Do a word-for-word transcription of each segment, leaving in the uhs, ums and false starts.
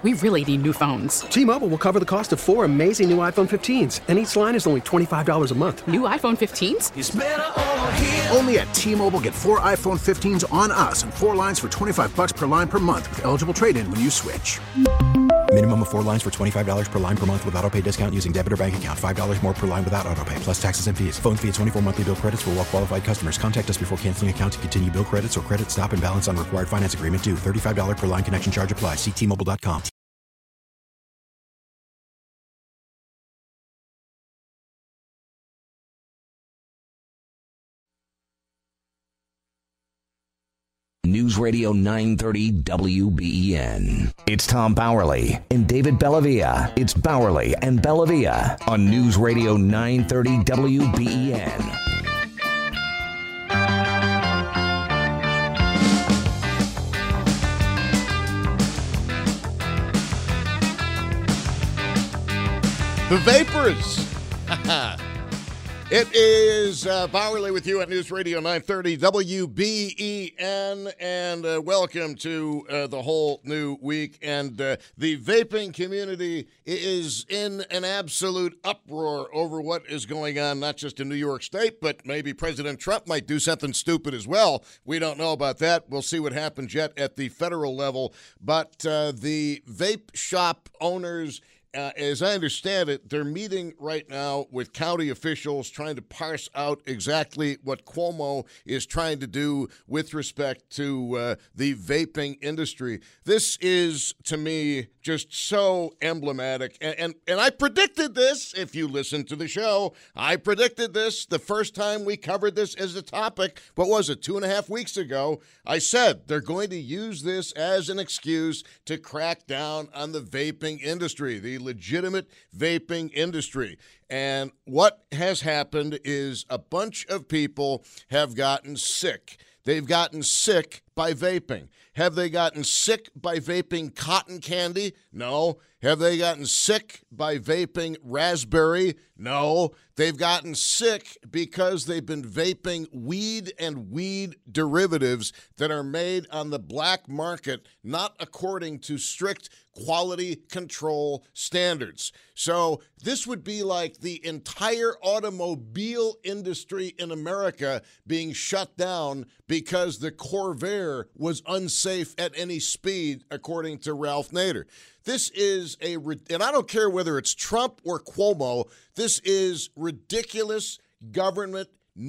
We really need new phones. T-Mobile will cover the cost of four amazing new iPhone fifteens, and each line is only twenty-five dollars a month. New iPhone fifteens? It's better over here. Only at T-Mobile, get four iPhone fifteens on us and four lines for twenty-five dollars per line per month with eligible trade-in when you switch. Minimum of four lines for twenty-five dollars per line per month with autopay discount using debit or bank account. five dollars more per line without autopay, plus taxes and fees. Phone fee at twenty-four monthly bill credits for well-qualified customers. Contact us before canceling account to continue bill credits or credit stop and balance on required finance agreement due. thirty-five dollars per line connection charge applies. See T Mobile dot com. News Radio nine thirty W B E N. It's Tom Bowerly and David Bellavia. It's Bowerly and Bellavia on News Radio nine thirty W B E N. The Vapors. It is uh, Bowerly with you at News Radio nine thirty W B E N, and uh, welcome to uh, the whole new week. And uh, the vaping community is in an absolute uproar over what is going on, not just in New York State, but maybe President Trump might do something stupid as well. We don't know about that. We'll see what happens yet at the federal level. But uh, the vape shop owners, Uh, as I understand it, they're meeting right now with county officials trying to parse out exactly what Cuomo is trying to do with respect to uh, the vaping industry. This is, to me, just so emblematic. And, and, and I predicted this, if you listen to the show. I predicted this the first time we covered this as a topic. What was it, two and a half weeks ago? I said they're going to use this as an excuse to crack down on the vaping industry, the legitimate vaping industry. And what has happened is a bunch of people have gotten sick. They've gotten sick by vaping. Have they gotten sick by vaping cotton candy? No. Have they gotten sick by vaping raspberry? No. They've gotten sick because they've been vaping weed and weed derivatives that are made on the black market, not according to strict quality control standards. So this would be like the entire automobile industry in America being shut down because the Corvair was unsafe at any speed, according to Ralph Nader. This is a, and I don't care whether it's Trump or Cuomo, this is ridiculous government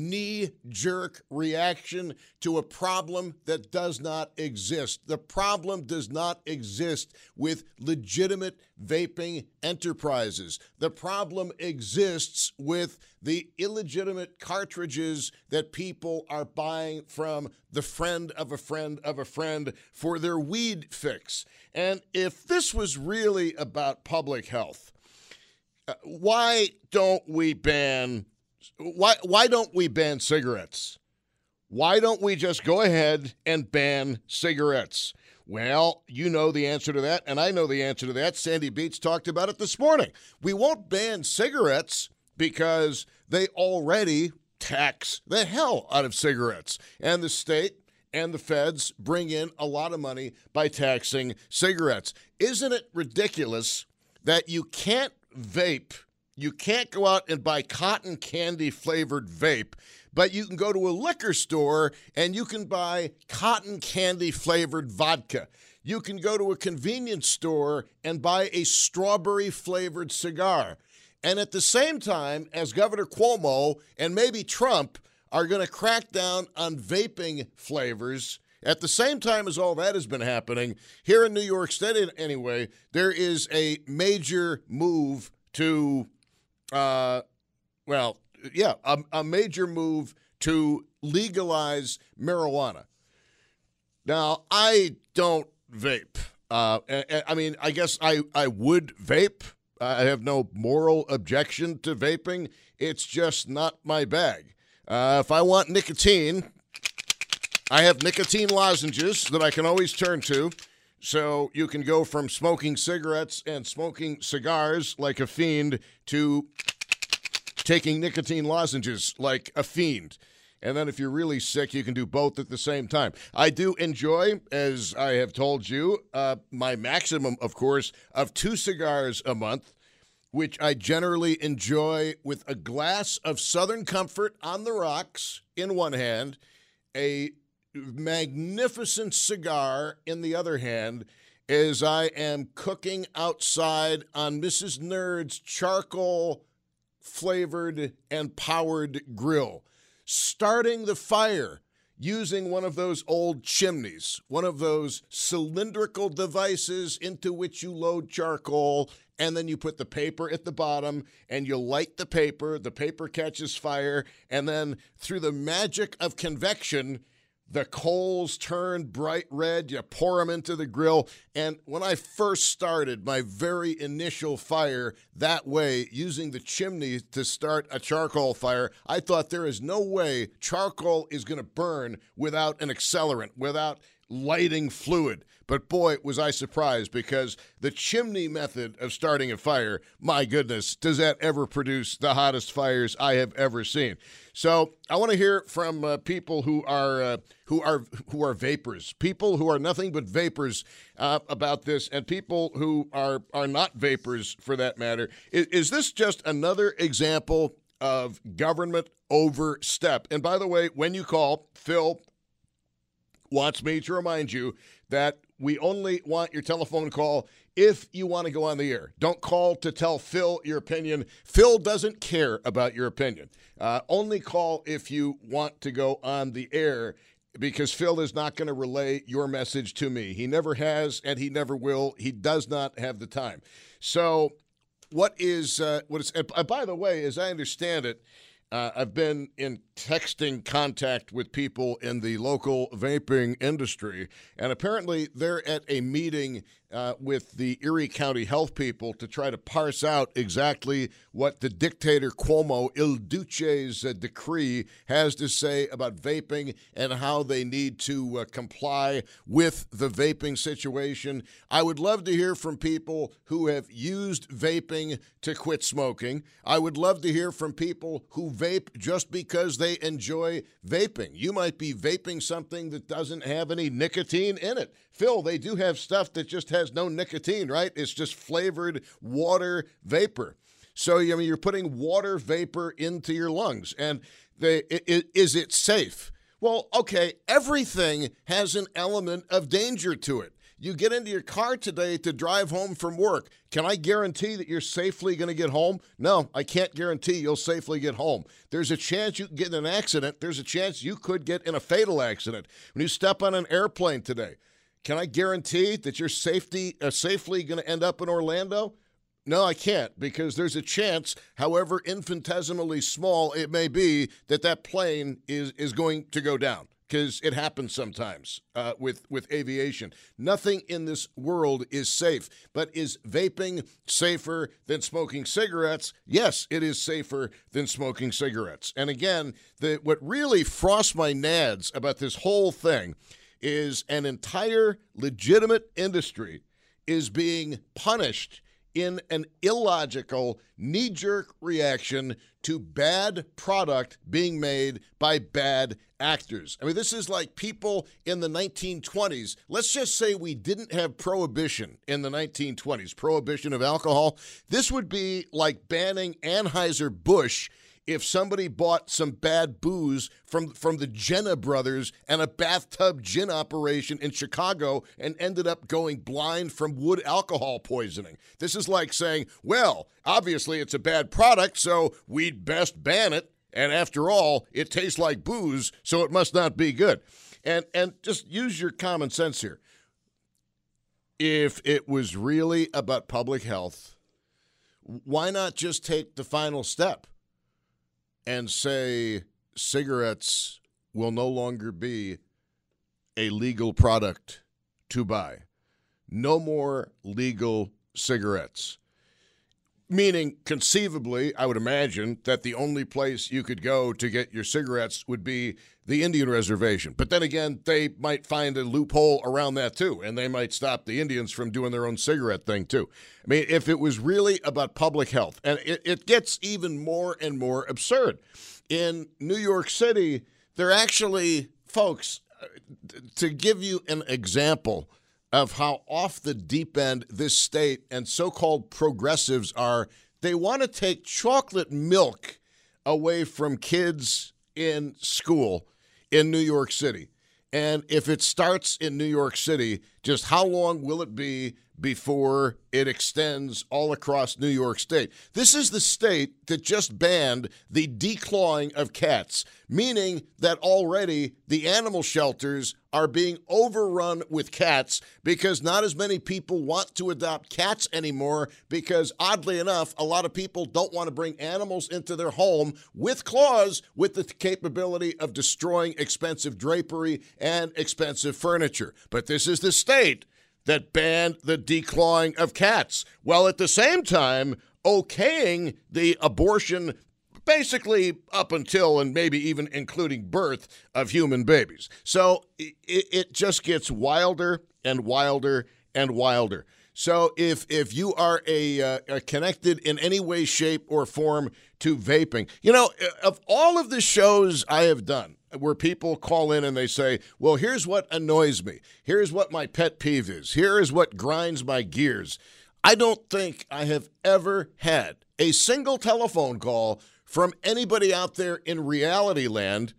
knee-jerk reaction to a problem that does not exist. The problem does not exist with legitimate vaping enterprises. The problem exists with the illegitimate cartridges that people are buying from the friend of a friend of a friend for their weed fix. And if this was really about public health, uh, why don't we ban Why why don't we ban cigarettes? Why don't we just go ahead and ban cigarettes? Well, you know the answer to that, and I know the answer to that. Sandy Beats talked about it this morning. We won't ban cigarettes because they already tax the hell out of cigarettes. And the state and the feds bring in a lot of money by taxing cigarettes. Isn't it ridiculous that you can't vape? You can't go out and buy cotton candy flavored vape, but you can go to a liquor store and you can buy cotton candy flavored vodka. You can go to a convenience store and buy a strawberry flavored cigar. And at the same time, as Governor Cuomo and maybe Trump are going to crack down on vaping flavors, at the same time as all that has been happening, here in New York State anyway, there is a major move to Uh, well, yeah, a, a major move to legalize marijuana. Now, I don't vape. Uh, I, I mean, I guess I, I would vape. I have no moral objection to vaping. It's just not my bag. Uh, if I want nicotine, I have nicotine lozenges that I can always turn to. So you can go from smoking cigarettes and smoking cigars like a fiend to taking nicotine lozenges like a fiend. And then if you're really sick, you can do both at the same time. I do enjoy, as I have told you, uh, my maximum, of course, of two cigars a month, which I generally enjoy with a glass of Southern Comfort on the rocks in one hand, a magnificent cigar in the other hand, as I am cooking outside on Missus Nerd's charcoal-flavored and powered grill, starting the fire using one of those old chimneys, one of those cylindrical devices into which you load charcoal, and then you put the paper at the bottom, and you light the paper, the paper catches fire, and then through the magic of convection, the coals turn bright red, you pour them into the grill, and when I first started my very initial fire that way, using the chimney to start a charcoal fire, I thought there is no way charcoal is going to burn without an accelerant, without lighting fluid. But boy, was I surprised, because the chimney method of starting a fire, my goodness, does that ever produce the hottest fires I have ever seen. So I want to hear from uh, people who are uh, who are who are vapors, people who are nothing but vapors uh, about this, and people who are are not vapors for that matter. Is, is this just another example of government overstep? And by the way, when you call, Phil wants me to remind you that we only want your telephone call if you want to go on the air. Don't call to tell Phil your opinion. Phil doesn't care about your opinion. Uh, only call if you want to go on the air, because Phil is not going to relay your message to me. He never has, and he never will. He does not have the time. So what is, uh, what is, uh, by the way, as I understand it, Uh, I've been in texting contact with people in the local vaping industry, and apparently they're at a meeting uh, with the Erie County health people to try to parse out exactly what the dictator Cuomo, Il Duce's uh, decree, has to say about vaping and how they need to uh, comply with the vaping situation. I would love to hear from people who have used vaping to quit smoking. I would love to hear from people who vape just because they enjoy vaping. You might be vaping something that doesn't have any nicotine in it. Phil, they do have stuff that just has no nicotine, right? It's just flavored water vapor. So, I mean, you're putting water vapor into your lungs. And they, it, is it safe? Well, okay, everything has an element of danger to it. You get into your car today to drive home from work. Can I guarantee that you're safely going to get home? No, I can't guarantee you'll safely get home. There's a chance you can get in an accident. There's a chance you could get in a fatal accident. When you step on an airplane today, can I guarantee that you're safety, uh, safely going to end up in Orlando? No, I can't, because there's a chance, however infinitesimally small it may be, that that plane is, is going to go down. Because it happens sometimes uh, with, with aviation. Nothing in this world is safe. But is vaping safer than smoking cigarettes? Yes, it is safer than smoking cigarettes. And again, the, what really frosts my nads about this whole thing is an entire legitimate industry is being punished in an illogical, knee-jerk reaction to bad product being made by bad actors. I mean, this is like people in the nineteen twenties. Let's just say we didn't have prohibition in the nineteen twenties, prohibition of alcohol. This would be like banning Anheuser-Busch if somebody bought some bad booze from, from the Jenna brothers and a bathtub gin operation in Chicago and ended up going blind from wood alcohol poisoning. This is like saying, well, obviously it's a bad product, so we'd best ban it. And after all, it tastes like booze, so it must not be good. And and just use your common sense here. If it was really about public health, why not just take the final step and say cigarettes will no longer be a legal product to buy? No more legal cigarettes. Meaning, conceivably, I would imagine that the only place you could go to get your cigarettes would be the Indian reservation. But then again, they might find a loophole around that too, and they might stop the Indians from doing their own cigarette thing too. I mean, if it was really about public health, and it, it gets even more and more absurd. In New York City, they're actually, folks, to give you an example of how off the deep end this state and so-called progressives are, they want to take chocolate milk away from kids in school in New York City. And if it starts in New York City, just how long will it be before it extends all across New York State? This is the state that just banned the declawing of cats, meaning that already the animal shelters are being overrun with cats because not as many people want to adopt cats anymore because, oddly enough, a lot of people don't want to bring animals into their home with claws with the capability of destroying expensive drapery and expensive furniture. But this is the state that banned the declawing of cats, while at the same time okaying the abortion basically up until and maybe even including birth of human babies. So it, it just gets wilder and wilder and wilder. So if if you are a, uh, a connected in any way, shape, or form to vaping, you know, of all of the shows I have done, where people call in and they say, well, here's what annoys me. Here's what my pet peeve is. Here is what grinds my gears. I don't think I have ever had a single telephone call from anybody out there in reality land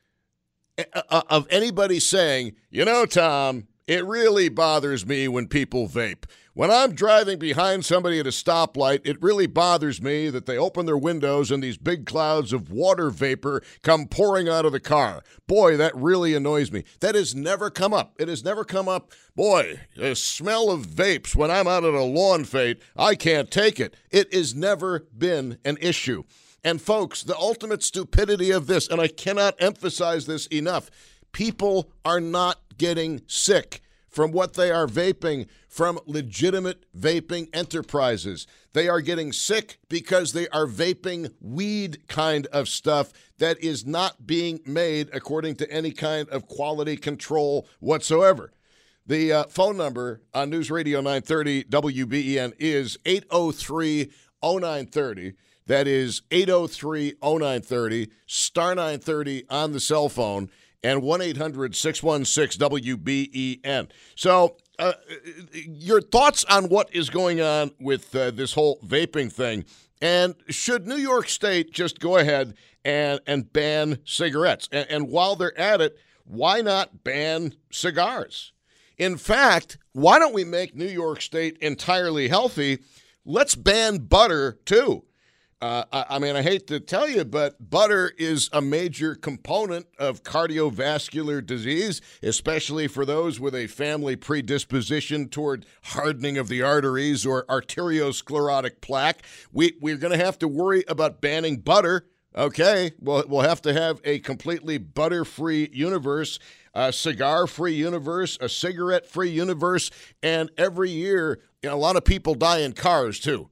uh, of anybody saying, you know, Tom, it really bothers me when people vape. When I'm driving behind somebody at a stoplight, it really bothers me that they open their windows and these big clouds of water vapor come pouring out of the car. Boy, that really annoys me. That has never come up. It has never come up. Boy, the smell of vapes when I'm out at a lawn fete, I can't take it. It has never been an issue. And folks, the ultimate stupidity of this, and I cannot emphasize this enough, people are not getting sick from what they are vaping from legitimate vaping enterprises. They are getting sick because they are vaping weed kind of stuff that is not being made according to any kind of quality control whatsoever. The uh, phone number on News Radio nine thirty W B E N is eight oh three oh nine thirty. That is eight oh three oh nine thirty, star nine thirty on the cell phone, and one eight hundred six one six W B E N. So uh, your thoughts on what is going on with uh, this whole vaping thing, and should New York State just go ahead and, and ban cigarettes? And, and while they're at it, why not ban cigars? In fact, why don't we make New York State entirely healthy? Let's ban butter, too. Uh, I, I mean, I hate to tell you, but butter is a major component of cardiovascular disease, especially for those with a family predisposition toward hardening of the arteries or arteriosclerotic plaque. We, we're going to have to worry about banning butter. Okay, well, we'll have to have a completely butter-free universe, a cigar-free universe, a cigarette-free universe, and every year, you know, a lot of people die in cars, too.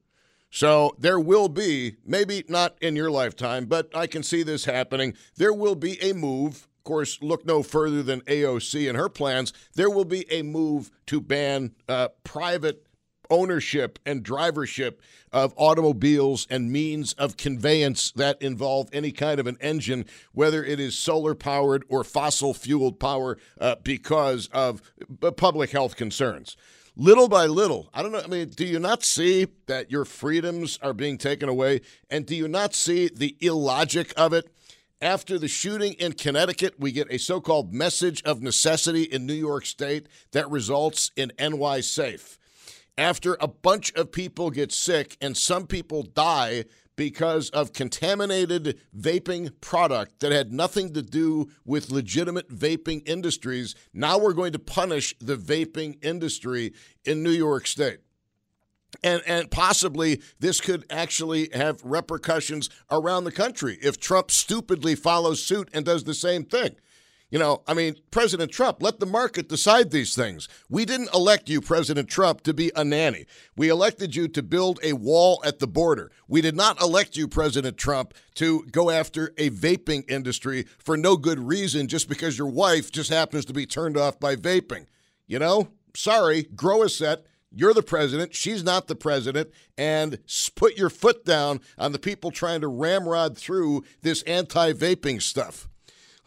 So there will be, maybe not in your lifetime, but I can see this happening. There will be a move. Of course, look no further than A O C and her plans. There will be a move to ban uh, private ownership and drivership of automobiles and means of conveyance that involve any kind of an engine, whether it is solar-powered or fossil-fueled power, uh, because of public health concerns. Little by little, I don't know, I mean, do you not see that your freedoms are being taken away? And do you not see the illogic of it? After the shooting in Connecticut, we get a so-called message of necessity in New York State that results in N Y Safe. After a bunch of people get sick and some people die because of contaminated vaping product that had nothing to do with legitimate vaping industries, now we're going to punish the vaping industry in New York State. And and possibly this could actually have repercussions around the country if Trump stupidly follows suit and does the same thing. You know, I mean, President Trump, let the market decide these things. We didn't elect you, President Trump, to be a nanny. We elected you to build a wall at the border. We did not elect you, President Trump, to go after a vaping industry for no good reason just because your wife just happens to be turned off by vaping. You know, sorry, grow a set. You're the president. She's not the president. And put your foot down on the people trying to ramrod through this anti-vaping stuff.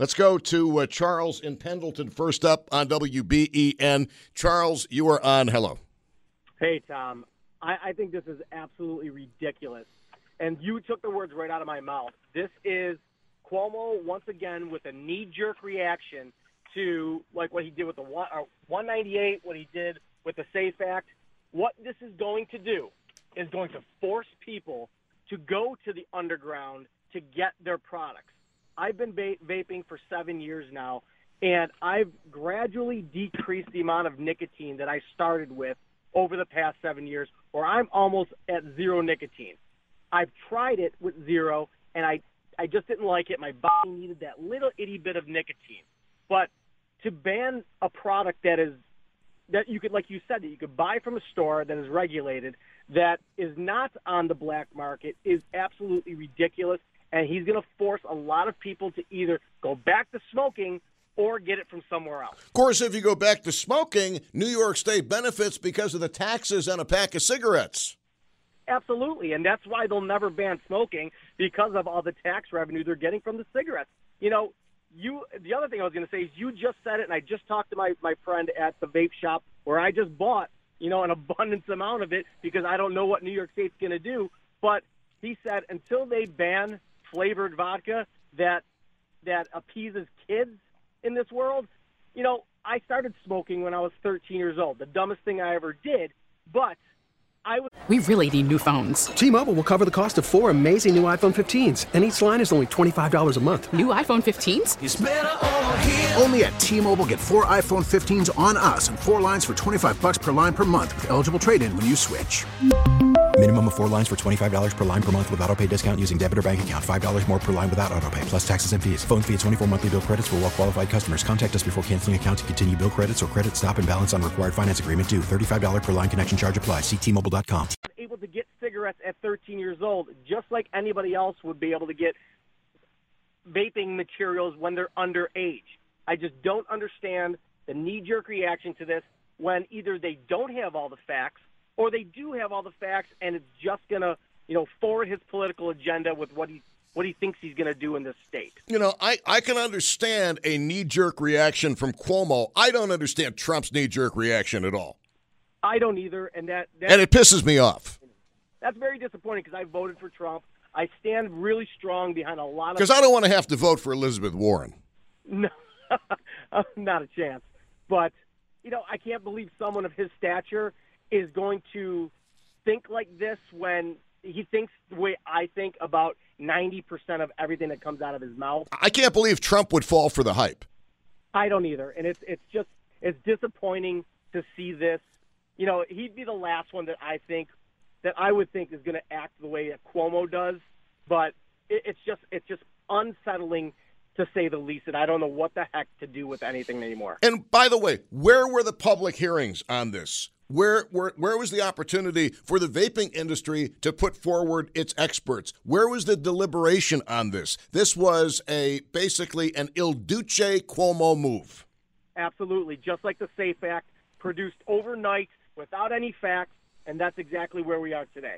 Let's go to uh, Charles in Pendleton first up on W B E N. Charles, you are on. Hello. Hey, Tom. I, I think this is absolutely ridiculous. And you took the words right out of my mouth. This is Cuomo, once again, with a knee-jerk reaction to like what he did with the one, uh, one ninety-eight, what he did with the SAFE Act. What this is going to do is going to force people to go to the underground to get their products. I've been va- vaping for seven years now, and I've gradually decreased the amount of nicotine that I started with over the past seven years, or I'm almost at zero nicotine. I've tried it with zero, and I, I just didn't like it. My body needed that little itty bit of nicotine. But to ban a product that is that you could, like you said, that you could buy from a store that is regulated, that is not on the black market, is absolutely ridiculous. And he's going to force a lot of people to either go back to smoking or get it from somewhere else. Of course, if you go back to smoking, New York State benefits because of the taxes on a pack of cigarettes. Absolutely, and that's why they'll never ban smoking, because of all the tax revenue they're getting from the cigarettes. You know, you. The other thing I was going to say is you just said it, and I just talked to my, my friend at the vape shop where I just bought, you know, an abundance amount of it because I don't know what New York State's going to do. But he said until they ban flavored vodka that that appeases kids in this world, you know, I started smoking when I was thirteen years old. The dumbest thing I ever did, but I was. We really need new phones. T-Mobile will cover the cost of four amazing new iPhone fifteens, and each line is only twenty-five dollars a month. New iPhone fifteens? It's better over here. Only at T-Mobile, get four iPhone fifteens on us and four lines for twenty-five bucks per line per month with eligible trade-in when you switch. Minimum of four lines for twenty-five dollars per line per month with autopay discount using debit or bank account. five dollars more per line without autopay, plus taxes and fees. Phone fee at twenty-four monthly bill credits for well-qualified customers. Contact us before canceling account to continue bill credits or credit stop and balance on required finance agreement due. thirty-five dollars per line connection charge applies. See T Mobile dot com. Able to get cigarettes at thirteen years old, just like anybody else would be able to get vaping materials when they're underage. I just don't understand the knee-jerk reaction to this when either they don't have all the facts or they do have all the facts and it's just going to, you know, forward his political agenda with what he what he thinks he's going to do in this state. You know, I, I can understand a knee-jerk reaction from Cuomo. I don't understand Trump's knee-jerk reaction at all. I don't either, and that, that and it pisses me off. That's very disappointing because I voted for Trump. I stand really strong behind a lot of. Because I don't want to have to vote for Elizabeth Warren. No, not a chance. But you know, I can't believe someone of his stature is going to think like this when he thinks the way I think about ninety percent of everything that comes out of his mouth. I can't believe Trump would fall for the hype. I don't either, and it's it's just it's disappointing to see this. You know, he'd be the last one that I think that I would think is going to act the way that Cuomo does, but it, it's just it's just unsettling to say the least, and I don't know what the heck to do with anything anymore. And by the way, where were the public hearings on this? Where, where, where was the opportunity for the vaping industry to put forward its experts? Where was the deliberation on this? This was a basically an Il Duce Cuomo move. Absolutely, just like the SAFE Act, produced overnight without any facts, and that's exactly where we are today.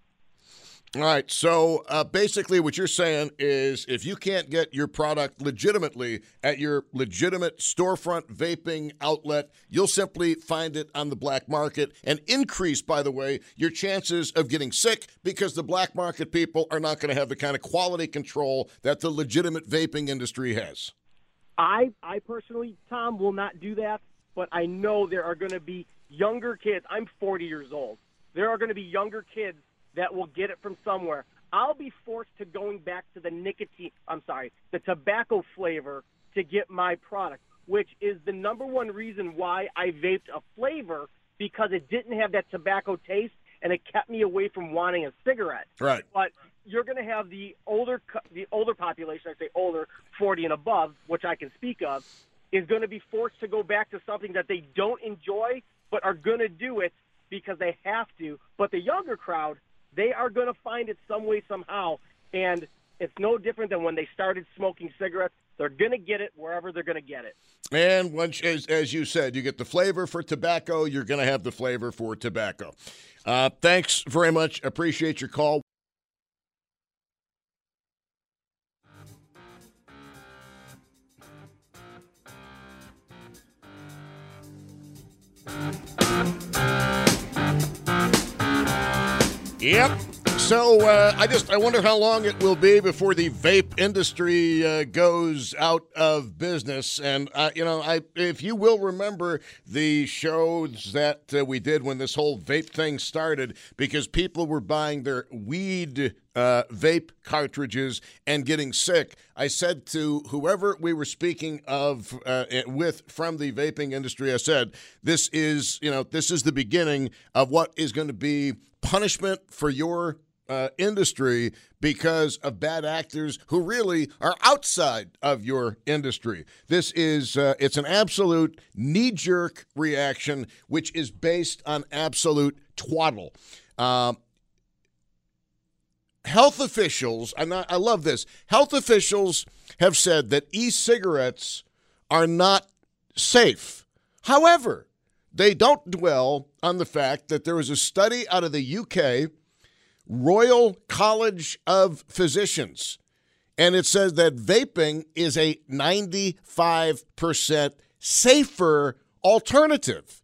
All right, so uh, basically what you're saying is if you can't get your product legitimately at your legitimate storefront vaping outlet, you'll simply find it on the black market and increase, by the way, your chances of getting sick because the black market people are not going to have the kind of quality control that the legitimate vaping industry has. I, I personally, Tom, will not do that, but I know there are going to be younger kids. I'm forty years old. There are going to be younger kids that will get it from somewhere. I'll be forced to going back to the nicotine, I'm sorry, the tobacco flavor to get my product, which is the number one reason why I vaped a flavor, because it didn't have that tobacco taste and it kept me away from wanting a cigarette. Right. But you're going to have the older the older population, I say older, forty and above, which I can speak of, is going to be forced to go back to something that they don't enjoy but are going to do it because they have to. But the younger crowd, they are going to find it some way, somehow. And it's no different than when they started smoking cigarettes. They're going to get it wherever they're going to get it. And once, as, as you said, you get the flavor for tobacco, you're going to have the flavor for tobacco. Uh, thanks very much. Appreciate your call. Yep. So uh, I just I wonder how long it will be before the vape industry uh, goes out of business. And uh, you know, I if you will remember the shows that uh, we did when this whole vape thing started, because people were buying their weed uh, vape cartridges and getting sick. I said to whoever we were speaking of uh, with from the vaping industry, I said, this is you know this is the beginning of what is going to be punishment for your uh, industry because of bad actors who really are outside of your industry. This is uh, it's an absolute knee-jerk reaction, which is based on absolute twaddle. Um, health officials, and I, I love this, health officials have said that e-cigarettes are not safe. However, they don't dwell on the fact that there was a study out of the U K, Royal College of Physicians, and it says that vaping is a ninety-five percent safer alternative.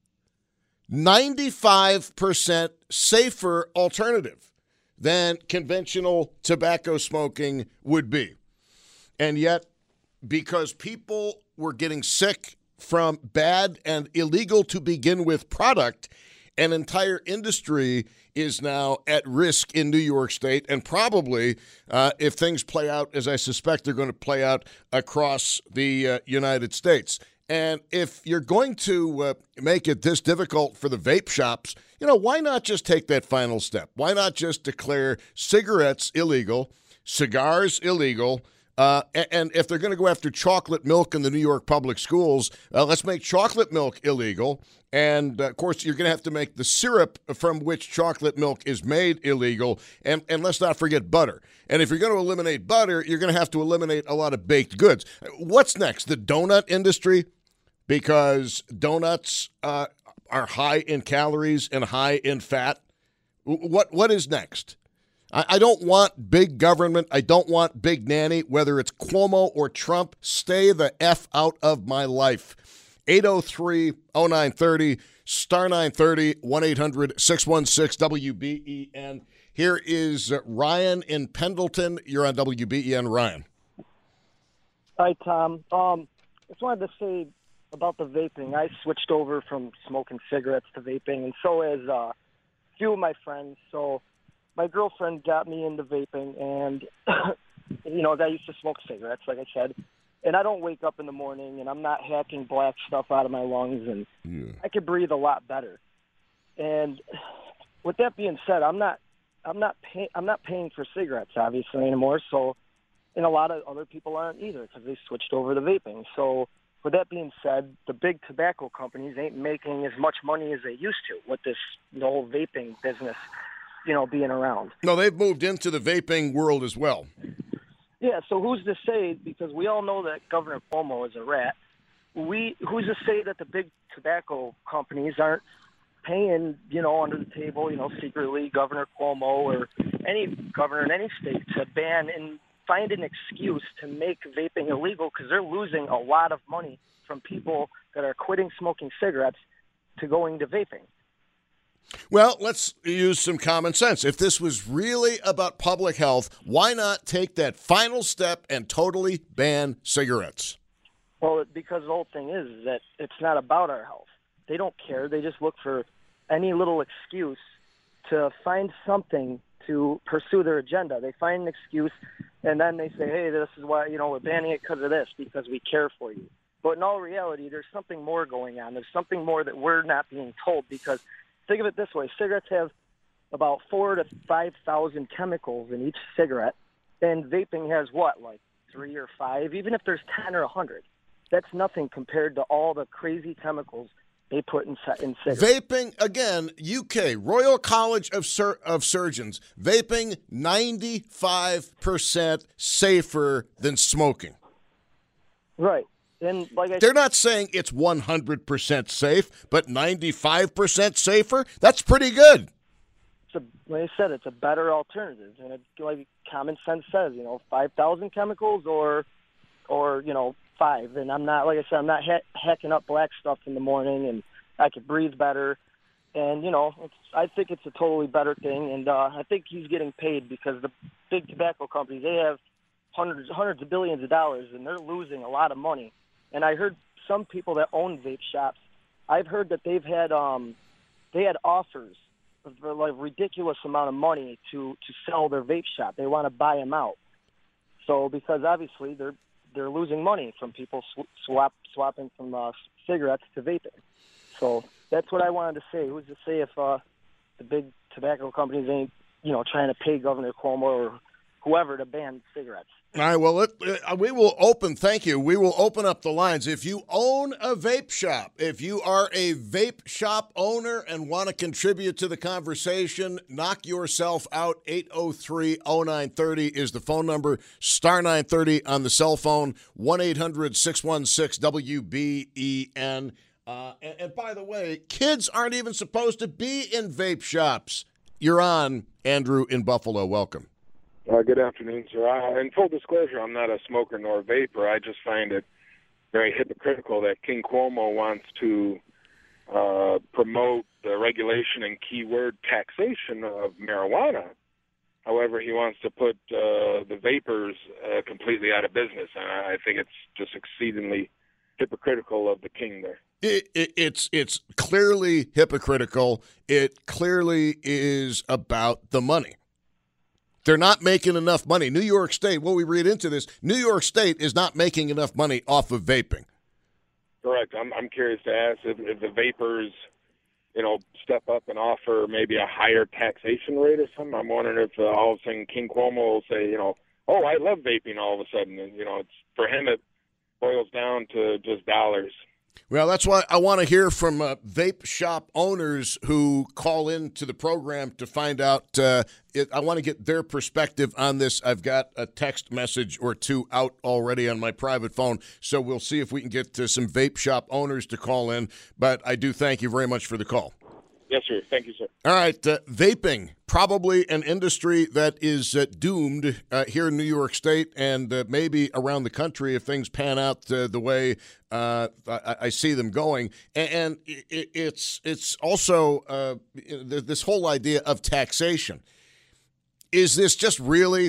ninety-five percent safer alternative than conventional tobacco smoking would be. And yet, because people were getting sick from bad and illegal to begin with product, an entire industry is now at risk in New York State, and probably, uh, if things play out as I suspect they're going to play out across the uh, United States. And if you're going to uh, make it this difficult for the vape shops, you know, why not just take that final step? Why not just declare cigarettes illegal, cigars illegal, Uh, and if they're going to go after chocolate milk in the New York public schools, uh, let's make chocolate milk illegal. And, uh, of course, you're going to have to make the syrup from which chocolate milk is made illegal. And, and let's not forget butter. And if you're going to eliminate butter, you're going to have to eliminate a lot of baked goods. What's next? The donut industry? Because donuts uh, are high in calories and high in fat. What What is next? I don't want big government. I don't want big nanny, whether it's Cuomo or Trump. Stay the F out of my life. eight oh three oh nine thirty, star nine thirty, one eight hundred six one six W B E N. Here is Ryan in Pendleton. You're on W B E N, Ryan. Hi, Tom. Um, I just wanted to say about the vaping. I switched over from smoking cigarettes to vaping, and so has uh, a few of my friends. So my girlfriend got me into vaping, and, you know, I used to smoke cigarettes, like I said, and I don't wake up in the morning, and I'm not hacking black stuff out of my lungs, and yeah. I could breathe a lot better. And with that being said, I'm not, I'm not, pay, I'm not paying for cigarettes, obviously, anymore, so, and a lot of other people aren't either because they switched over to vaping. So with that being said, the big tobacco companies ain't making as much money as they used to with this the whole vaping business, you know, being around. No, they've moved into the vaping world as well. Yeah, so who's to say, because we all know that Governor Cuomo is a rat, we who's to say that the big tobacco companies aren't paying, you know, under the table, you know, secretly Governor Cuomo or any governor in any state to ban and find an excuse to make vaping illegal because they're losing a lot of money from people that are quitting smoking cigarettes to going to vaping. Well, let's use some common sense. If this was really about public health, why not take that final step and totally ban cigarettes? Well, because the whole thing is that it's not about our health. They don't care. They just look for any little excuse to find something to pursue their agenda. They find an excuse, and then they say, hey, this is why, you know, we're banning it because of this, because we care for you. But in all reality, there's something more going on. There's something more that we're not being told because think of it this way. Cigarettes have about four to five thousand chemicals in each cigarette, and vaping has what, like three or five? Even if there's ten or a hundred, that's nothing compared to all the crazy chemicals they put in, in cigarettes. Vaping, again, U K, Royal College of, Sur- of Surgeons, vaping ninety-five percent safer than smoking. Right. And like I They're not saying it's one hundred percent safe, but ninety-five percent safer? That's pretty good. It's a, like I said, it's a better alternative. And it, like common sense says, you know, five thousand chemicals or, or you know, five. And I'm not, like I said, I'm not ha- hacking up black stuff in the morning, and I could breathe better. And, you know, it's, I think it's a totally better thing. And uh, I think he's getting paid because the big tobacco companies, they have hundreds, hundreds of billions of dollars, and they're losing a lot of money. And I heard some people that own vape shops, I've heard that they've had um, they had offers for like ridiculous amount of money to, to sell their vape shop. They want to buy them out. So because obviously they're they're losing money from people sw- swap swapping from uh, cigarettes to vaping. So that's what I wanted to say. Who's to say if uh, the big tobacco companies ain't, you know, trying to pay Governor Cuomo or whoever to ban cigarettes? All right, well, let, uh, we will open, thank you, we will open up the lines. If you own a vape shop, if you are a vape shop owner and want to contribute to the conversation, knock yourself out. eight oh three oh nine thirty is the phone number, star nine thirty on the cell phone, one eight hundred six one six W B E N. Uh, and, and by the way, kids aren't even supposed to be in vape shops. You're on, Andrew in Buffalo. Welcome. Uh, good afternoon, sir. Uh, in full disclosure, I'm not a smoker nor a vapor. I just find it very hypocritical that King Cuomo wants to uh, promote the regulation and keyword taxation of marijuana. However, he wants to put uh, the vapors uh, completely out of business. And I think it's just exceedingly hypocritical of the king there. It, it, it's it's clearly hypocritical. It clearly is about the money. They're not making enough money. New York State, what we read into this, New York State is not making enough money off of vaping. Correct. I'm I'm curious to ask if, if the vapors, you know, step up and offer maybe a higher taxation rate or something. I'm wondering if uh, all of a sudden King Cuomo will say, you know, oh, I love vaping all of a sudden. And, you know, it's for him it boils down to just dollars. Well, that's why I want to hear from uh, vape shop owners who call into the program to find out. Uh, it, I want to get their perspective on this. I've got a text message or two out already on my private phone, so we'll see if we can get uh, some vape shop owners to call in. But I do thank you very much for the call. Yes, sir. Thank you, sir. All right. Uh, vaping, probably an industry that is uh, doomed uh, here in New York State and uh, maybe around the country if things pan out uh, the way uh, I, I see them going. And, and it, it's it's also uh, this whole idea of taxation. Is this just really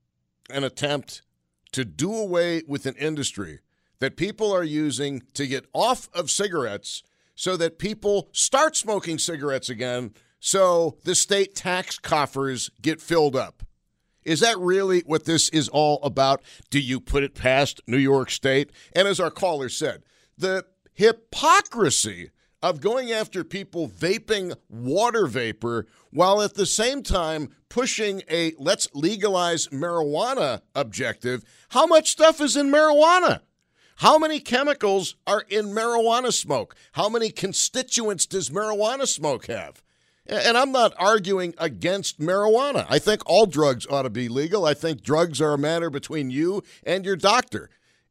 an attempt to do away with an industry that people are using to get off of cigarettes so that people start smoking cigarettes again so the state tax coffers get filled up? Is that really what this is all about? Do you put it past New York State? And as our caller said, the hypocrisy of going after people vaping water vapor while at the same time pushing a let's legalize marijuana objective. How much stuff is in marijuana? How many chemicals are in marijuana smoke? How many constituents does marijuana smoke have? And I'm not arguing against marijuana. I think all drugs ought to be legal. I think drugs are a matter between you and your doctor.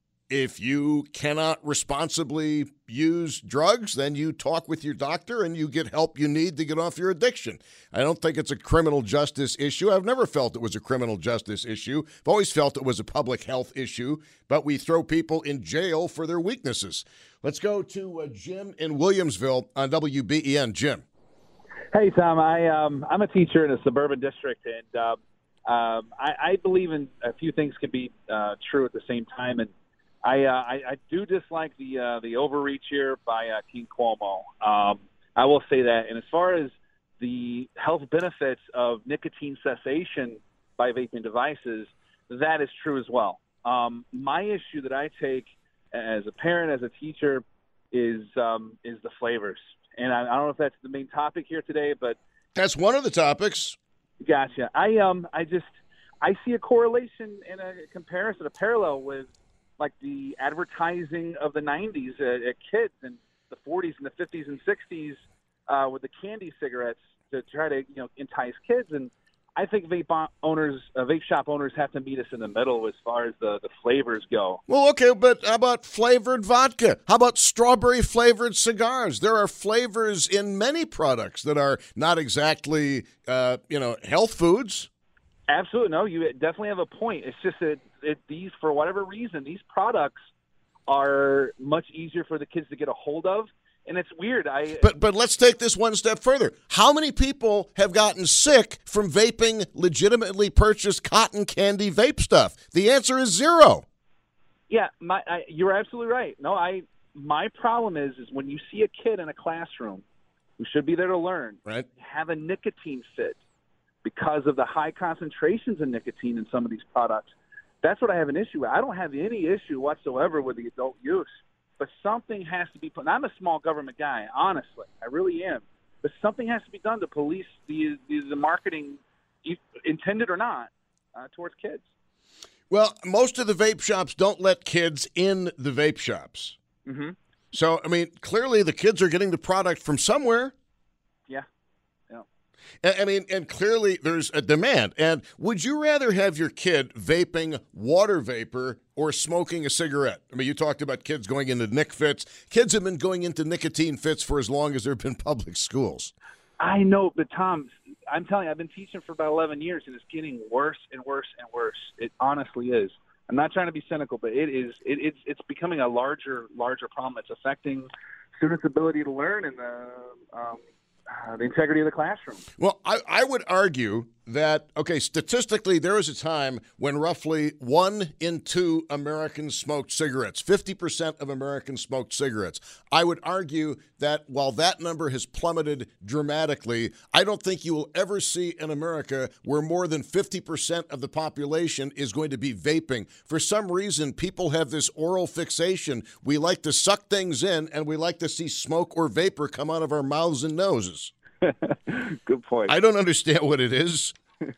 If you cannot responsibly use drugs, then you talk with your doctor and you get help you need to get off your addiction. I don't think it's a criminal justice issue. I've never felt it was a criminal justice issue. I've always felt it was a public health issue, but we throw people in jail for their weaknesses. Let's go to uh, Jim in Williamsville on W B E N. Jim. Hey, Tom. I, um, I'm a teacher in a suburban district, and uh, um, I, I believe in a few things can be uh, true at the same time, and I, uh, I, I do dislike the uh, the overreach here by uh, King Cuomo. Um, I will say that. And as far as the health benefits of nicotine cessation by vaping devices, that is true as well. Um, my issue that I take as a parent, as a teacher, is um, is the flavors. And I, I don't know if that's the main topic here today, but that's one of the topics. Gotcha. I um I just I see a correlation and a comparison, a parallel with like the advertising of the nineties uh, at kids and the forties and the fifties and sixties uh, with the candy cigarettes to try to, you know, entice kids. And I think vape owners, uh, vape shop owners have to meet us in the middle as far as the, the flavors go. Well, okay, but how about flavored vodka? How about strawberry flavored cigars? There are flavors in many products that are not exactly, uh, you know, health foods. Absolutely. No, you definitely have a point. It's just that it, these, for whatever reason, these products are much easier for the kids to get a hold of. and it's weird. I But but let's take this one step further. How many people have gotten sick from vaping legitimately purchased cotton candy vape stuff? The answer is zero. Yeah, my, I, you're absolutely right. No, I. My problem is, is when you see a kid in a classroom who should be there to learn, right, have a nicotine fit because of the high concentrations of nicotine in some of these products. That's what I have an issue with. I don't have any issue whatsoever with the adult use, but something has to be put. And I'm a small government guy, honestly. I really am. But something has to be done to police the the, the marketing, intended or not, uh, towards kids. Well, most of the vape shops don't let kids in the vape shops. Mm-hmm. So, I mean, clearly the kids are getting the product from somewhere. Yeah. Yeah. I mean, and clearly there's a demand. And would you rather have your kid vaping water vapor or smoking a cigarette? I mean, you talked about kids going into nic fits. Kids have been going into nicotine fits for as long as there have been public schools. I know, but Tom, I'm telling you, I've been teaching for about eleven years, and it's getting worse and worse and worse. It honestly is. I'm not trying to be cynical, but it is. It, it's it's becoming a larger, larger problem. It's affecting students' ability to learn and the um, uh, the integrity of the classroom. Well, I, I would argue that, okay, statistically, there was a time when roughly one in two Americans smoked cigarettes. fifty percent of Americans smoked cigarettes. I would argue that while that number has plummeted dramatically, I don't think you will ever see in America where more than fifty percent of the population is going to be vaping. For some reason, people have this oral fixation. We like to suck things in, and we like to see smoke or vapor come out of our mouths and noses. Good point. I don't understand what it is.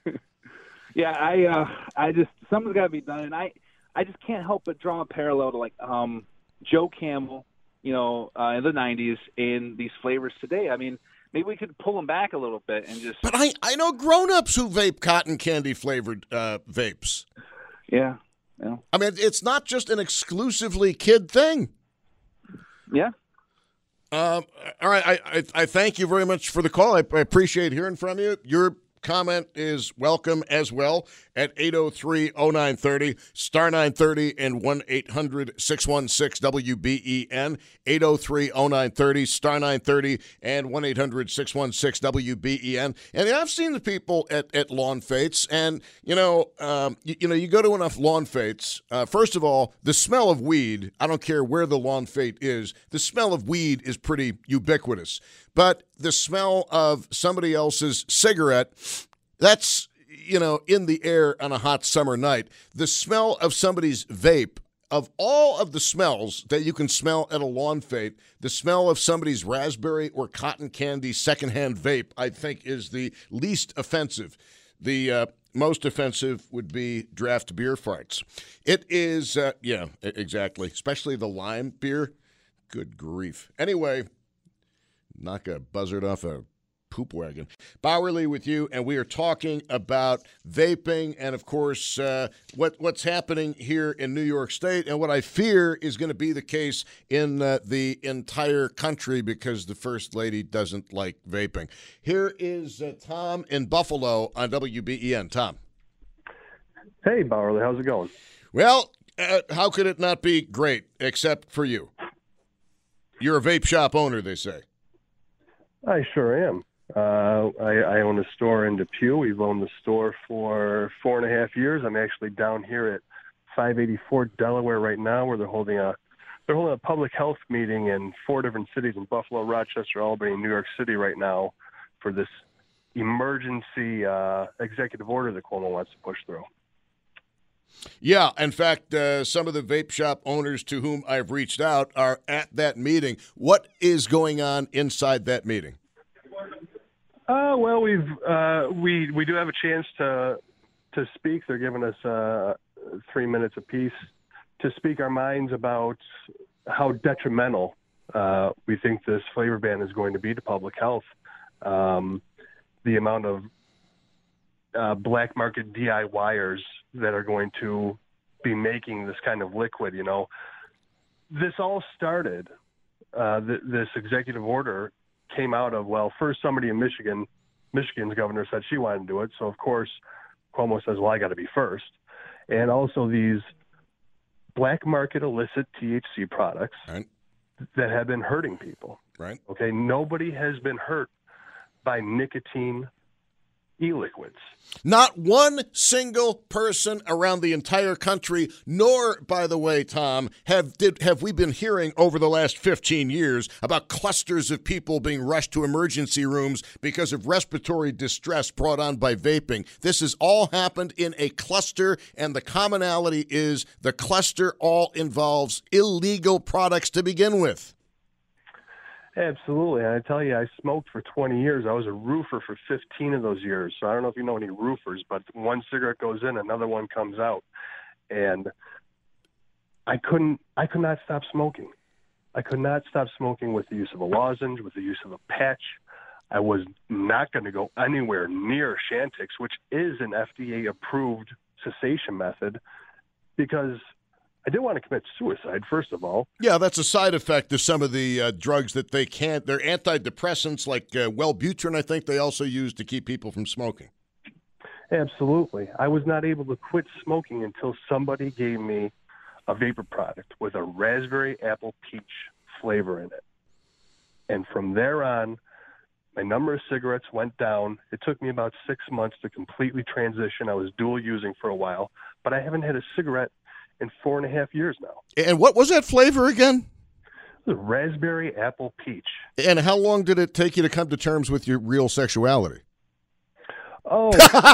Yeah, I uh, I just something's got to be done, and I I just can't help but draw a parallel to like um, Joe Camel, you know, uh, in the nineties, and these flavors today. I mean, maybe we could pull them back a little bit and just. But I I know grown-ups who vape cotton candy flavored uh, vapes. Yeah, yeah. I mean, it's not just an exclusively kid thing. Yeah. Um, all right, I, I I thank you very much for the call. I, I appreciate hearing from you. Your comment is welcome as well at eight oh three oh nine thirty, star nine thirty, and one eight hundred six one six W B E N, eight oh three oh nine thirty, star nine thirty, and one eight hundred six one six W B E N. And I've seen the people at, at lawn fetes, and, you know, um, you, you know, you go to enough lawn fetes, uh, first of all, the smell of weed, I don't care where the lawn fete is, the smell of weed is pretty ubiquitous. But the smell of somebody else's cigarette, that's, you know, in the air on a hot summer night. The smell of somebody's vape, of all of the smells that you can smell at a lawn fete, the smell of somebody's raspberry or cotton candy secondhand vape, I think, is the least offensive. The uh, most offensive would be draft beer farts. It is, uh, yeah, exactly, especially the lime beer. Good grief. Anyway, knock a buzzard off a poop wagon. Bauerle with you, and we are talking about vaping and, of course, uh, what what's happening here in New York State and what I fear is going to be the case in uh, the entire country because the First Lady doesn't like vaping. Here is uh, Tom in Buffalo on W B E N. Tom. Hey, Bauerle. How's it going? Well, uh, how could it not be great except for you? You're a vape shop owner, they say. I sure am. Uh, I, I own a store in Depew. We've owned the store for four and a half years. I'm actually down here at five eighty-four Delaware right now, where they're holding a they're holding a public health meeting in four different cities in Buffalo, Rochester, Albany, and New York City right now for this emergency uh, executive order that Cuomo wants to push through. Yeah, in fact, uh, some of the vape shop owners to whom I've reached out are at that meeting. What is going on inside that meeting? Uh, well, we've uh, we we do have a chance to to speak. They're giving us uh, three minutes apiece to speak our minds about how detrimental uh, we think this flavor ban is going to be to public health. Um, the amount of uh, black market DIYers that are going to be making this kind of liquid. You know, this all started. Uh, th- this executive order came out of, well, first somebody in Michigan, Michigan's governor said she wanted to do it. So, of course, Cuomo says, well, I got to be first. And also these black market illicit T H C products right. that have been hurting people. Right. Okay. Nobody has been hurt by nicotine e-liquids. Not one single person around the entire country, nor, by the way, Tom, have did have we been hearing over the last fifteen years about clusters of people being rushed to emergency rooms because of respiratory distress brought on by vaping. This has all happened in a cluster, and the commonality is the cluster all involves illegal products to begin with. Absolutely. And I tell you, I smoked for twenty years. I was a roofer for fifteen of those years. So I don't know if you know any roofers, but one cigarette goes in, another one comes out. And I couldn't, I could not stop smoking. I could not stop smoking with the use of a lozenge, with the use of a patch. I was not going to go anywhere near Chantix, which is an F D A-approved cessation method, because I didn't want to commit suicide, first of all. Yeah, that's a side effect of some of the uh, drugs that they can't. They're antidepressants like uh, Wellbutrin, I think they also use to keep people from smoking. Absolutely. I was not able to quit smoking until somebody gave me a vapor product with a raspberry apple peach flavor in it. And from there on, my number of cigarettes went down. It took me about six months to completely transition. I was dual using for a while, but I haven't had a cigarette in four and a half years now. And what was that flavor again? The raspberry apple peach. And how long did it take you to come to terms with your real sexuality? Oh.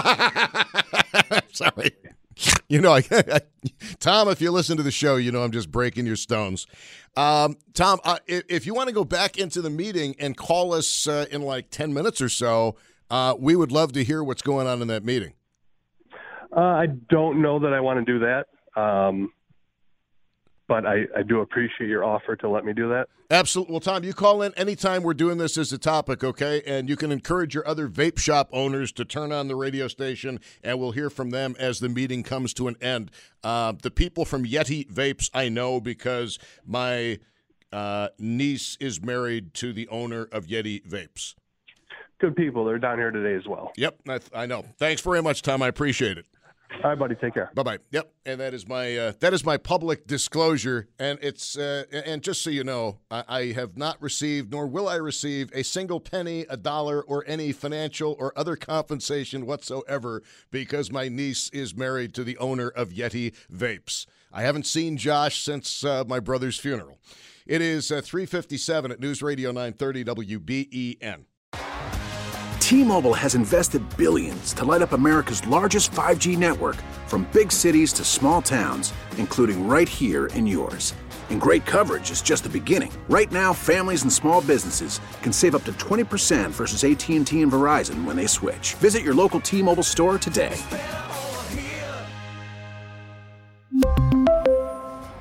Sorry. You know, I, I, Tom, if you listen to the show, you know I'm just breaking your stones. Um, Tom, uh, if, if you want to go back into the meeting and call us uh, in like ten minutes or so, uh, we would love to hear what's going on in that meeting. Uh, I don't know that I want to do that. Um, but I, I do appreciate your offer to let me do that. Absolutely. Well, Tom, you call in anytime we're doing this as a topic, okay? And you can encourage your other vape shop owners to turn on the radio station, and we'll hear from them as the meeting comes to an end. Uh, the people from Yeti Vapes I know because my uh, niece is married to the owner of Yeti Vapes. Good people. They're down here today as well. Yep, I, I know. Thanks very much, Tom. I appreciate it. All right, buddy. Take care. Bye-bye. Yep, and that is my uh, that is my public disclosure, and it's uh, and just so you know, I, I have not received, nor will I receive, a single penny, a dollar, or any financial or other compensation whatsoever because my niece is married to the owner of Yeti Vapes. I haven't seen Josh since uh, my brother's funeral. It is uh, three fifty-seven at News Radio nine thirty W B E N. T-Mobile has invested billions to light up America's largest five G network, from big cities to small towns, including right here in yours. And great coverage is just the beginning. Right now, families and small businesses can save up to twenty percent versus A T and T and Verizon when they switch. Visit your local T-Mobile store today.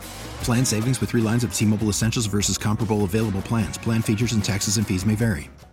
Plan savings with three lines of T-Mobile Essentials versus comparable available plans. Plan features and taxes and fees may vary.